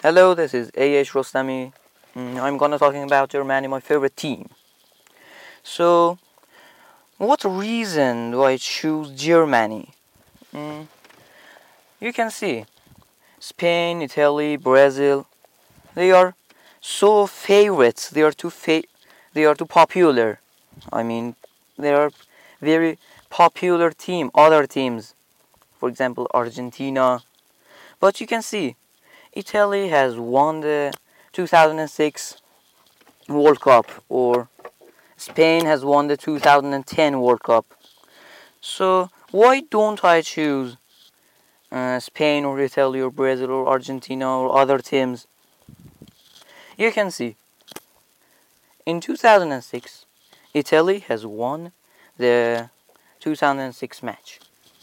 Hello, this is A.H. Rostami. I'm gonna talking about Germany, my favorite team. So, what reason do I choose Germany? Mm, you can see Spain, Italy, Brazil. They are so favorites. They are too popular. I mean, they are very popular team. Other teams, for example, Argentina. But you can see Italy has won the 2006 World Cup, or Spain has won the 2010 World Cup. So why don't I choose Spain or Italy or Brazil or Argentina or other teams? You can see in 2006 Italy has won the 2006 match,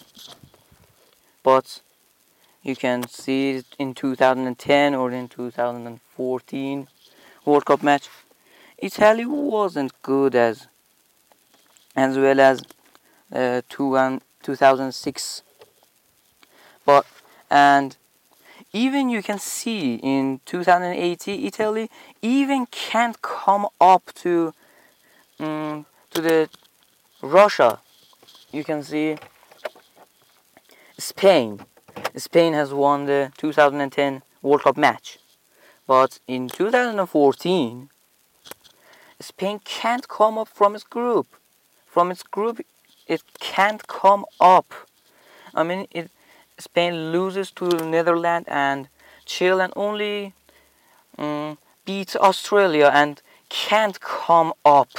but you can see in 2010 or in 2014 World Cup match, Italy wasn't good as well as 2006. But and even you can see in 2018 Italy even can't come up to the Russia. You can see Spain. Spain has won the 2010 World Cup match, but in 2014 Spain can't come up from its group. From its group, it can't come up. I mean, Spain loses to Netherlands and Chile and only beats Australia and can't come up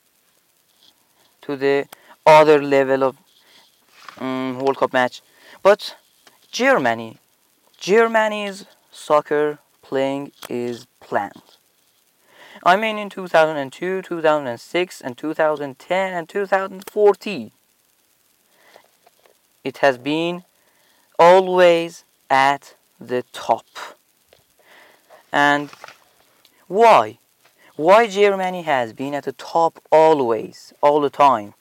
to the other level of World Cup match. But Germany, Germany's soccer playing is planned. I mean, in 2002, 2006, and 2010 and 2014, it has been always at the top. And why? Why Germany has been at the top always, all the time?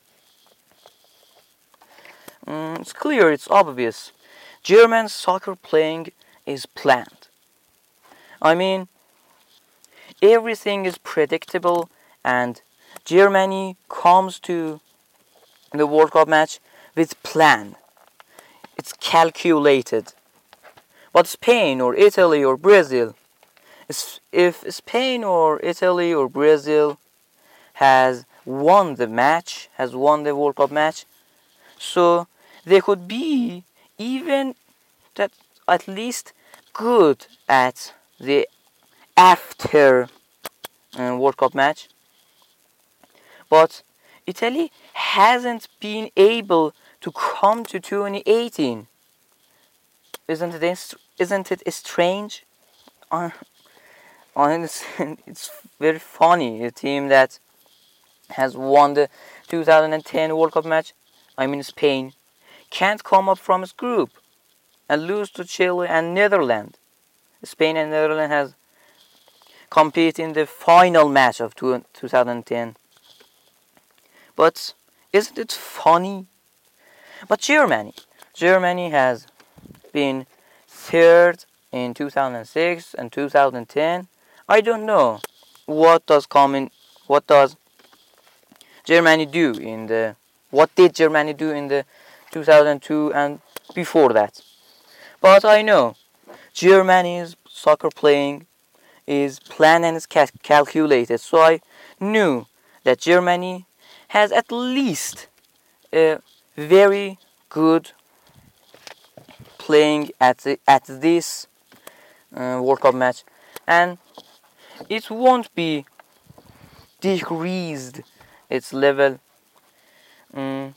It's clear, it's obvious. German soccer playing is planned. I mean, everything is predictable, and Germany comes to the World Cup match with plan. It's calculated. But Spain or Italy or Brazil, if Spain or Italy or Brazil has won the match, has won the World Cup match, so they could be even that at least good at the after World Cup match. But Italy hasn't been able to come to 2018. Isn't it strange? It's very funny. A team that has won the 2010 World Cup match, I mean Spain, can't come up from its group and lose to Chile and Netherlands. Spain and Netherlands has competed in the final match of 2010. But isn't it funny? But Germany has been third in 2006 and 2010. I don't know what does Germany do in the what did Germany do in the 2002 and before that. But I know Germany's soccer playing is planned and is calculated. So I knew that Germany has at least a very good playing at this World Cup match, and it won't be decreased its level. Um,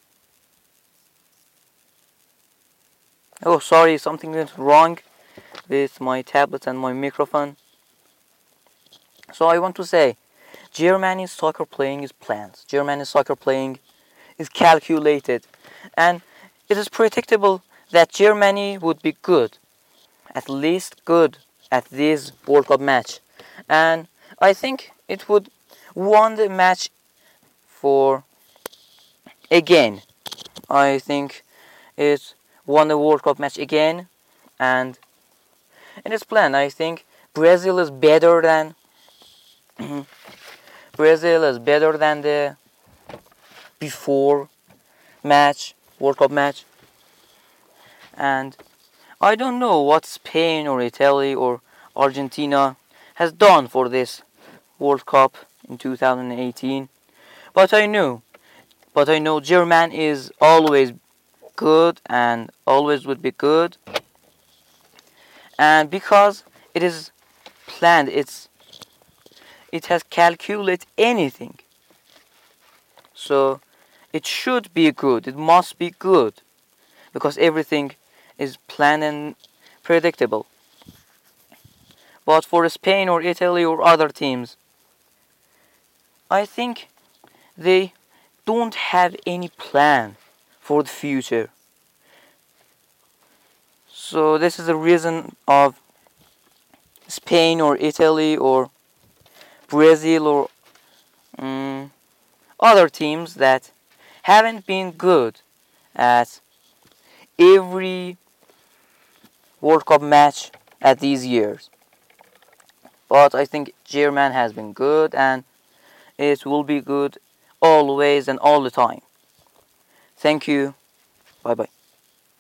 oh, sorry, something went wrong with my tablet and my microphone. So I want to say, Germany's soccer playing is planned. Germany's soccer playing is calculated, and it is predictable that Germany would be good, at least good, at this World Cup match. And I think it would won the match for again. I think it won the World Cup match again, and in its plan, I think Brazil is better than Brazil is better than the before match World Cup match, and I don't know what Spain or Italy or Argentina has done for this World Cup in 2018, but I know German is always good and always would be good, and because it is planned, it has calculated anything, so it should be good, it must be good, because everything is planned and predictable. But for Spain or Italy or other teams, I think they don't have any plan for the future. So this is the reason of Spain or Italy or Brazil or other teams that haven't been good at every World Cup match at these years. But I think German has been good, and it will be good always and all the time. Thank you. Bye bye.